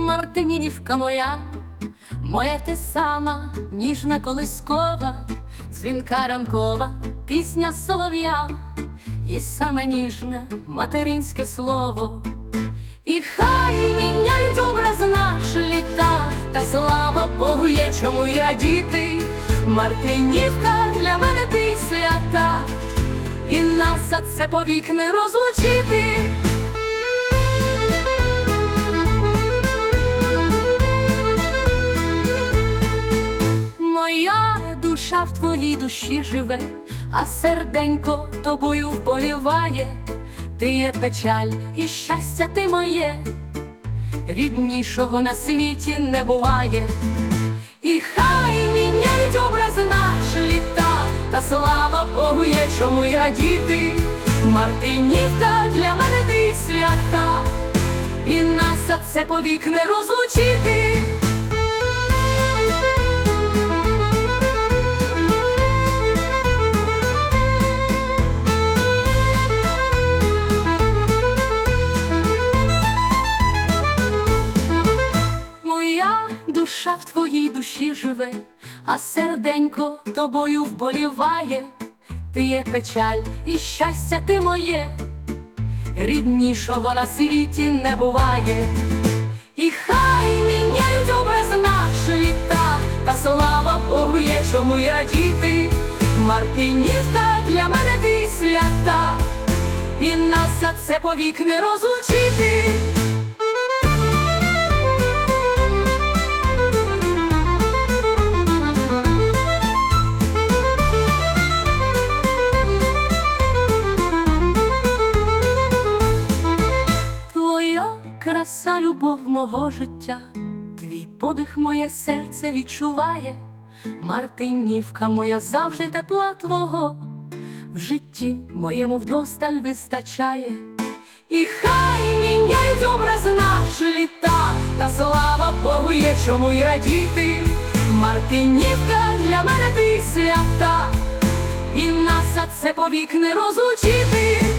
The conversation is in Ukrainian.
Мартинівка моя, моя ти сама, ніжна колискова, дзвінка ранкова, пісня солов'я, і саме ніжне материнське слово. І хай міняють образ наш літа, та слава Богу є чому й радіти. Мартинівка для мене ти свята, і нас за це повік не розлучити. Моя душа в твоїй душі живе, а серденько тобою вболіває. Ти є печаль і щастя ти моє, ріднішого на світі не буває. І хай міняють образ наш літа, та слава Богу є чому й радіти. Мартинівка для мене ти свята, і нас за це повік не розлучити. Душа в твоїй душі живе, а серденько тобою вболіває. Ти є печаль і щастя ти моє, ріднішого на світі не буває. І хай міняють образ наш літа, та слава Богу є чому й радіти. Мартинівка для мене ти свята, і нас за це повік не розлучити. Краса, любов мого життя, твій подих моє серце відчуває. Мартинівка моя, завжди тепла твого, в житті моєму вдосталь вистачає. І хай міняють образ наш літа, та слава Богу є чому й радіти. Мартинівка для мене ти свята, і нас за це повік не розлучити.